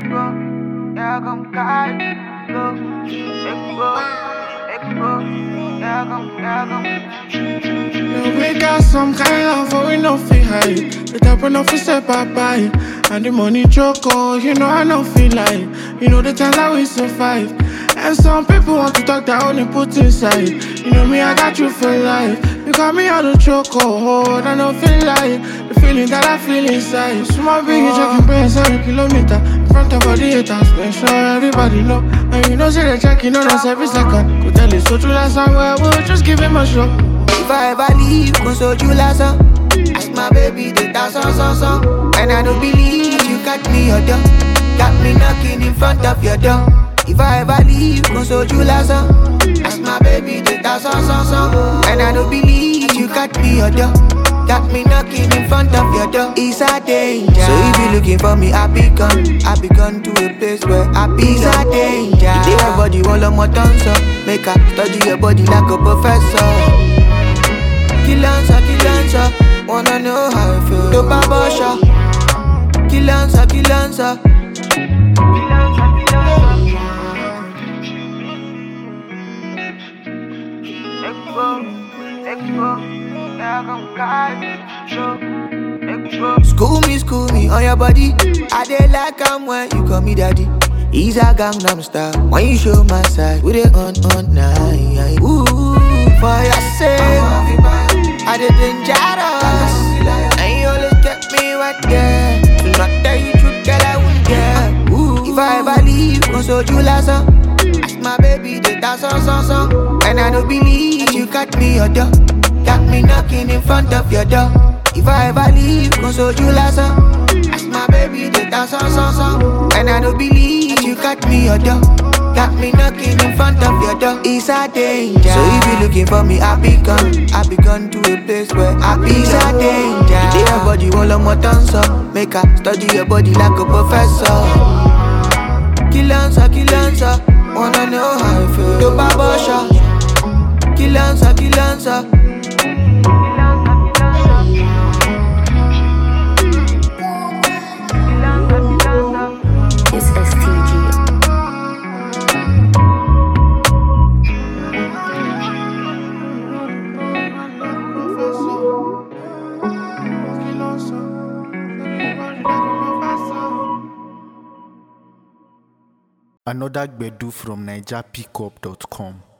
Yeah, come card, go, yeah, come. Now we got some kind of love, but we no feel high. The type of no feel say bye-bye. And the money choco, you know I no feel like. You know the times that we survive. And some people want to talk that only put inside. You know me, I got you for life. You got me on the choco, I don't feel like the feeling that I feel inside. Small big, you checking brains every kilometer. In front of all the haters, make sure everybody know. And you know, say they checking on us every second. Could tell it's so true last somewhere, we'll just give him a shot. If I ever leave, go so you last ask my baby to dance on. And I don't believe you got me your door. Got me knocking in front of your door. If I ever leave, go so you last ask my baby to dance on. And I don't believe you got me your door. Got me knocking in front of your door. It's a danger. So if you looking for me, I be gone to a place where I be. It's a danger. You your body all on my tongue, so make her study your body like a professor. Kill answer, wanna know how I feel. Do babosha. Kill answer. School me on your body. I dey like when you call me daddy. He's a Gangnam style. When you show my side, we dey on night. Ooh, for your sake, I dey dangerous. And you always get me right there. Do not tell you truth, girl, I won't care. Ooh, if I ever leave, go so you last ask my baby to dance on. And I don't believe you got me your door. Got me knocking in front of your door. If I ever leave, go so you last ask my baby to dance on. And I don't believe you got me your door. Got me knocking in front of your door. It's a danger. So if you looking for me, I be gone to a place where I be. It's a danger. You your body all on my tongue, so make her study your body like a professor. Kill answer, wanna know how I feel. Do babosha. Kill answer. It's STG. Another Gbedu from NigerPickup.com.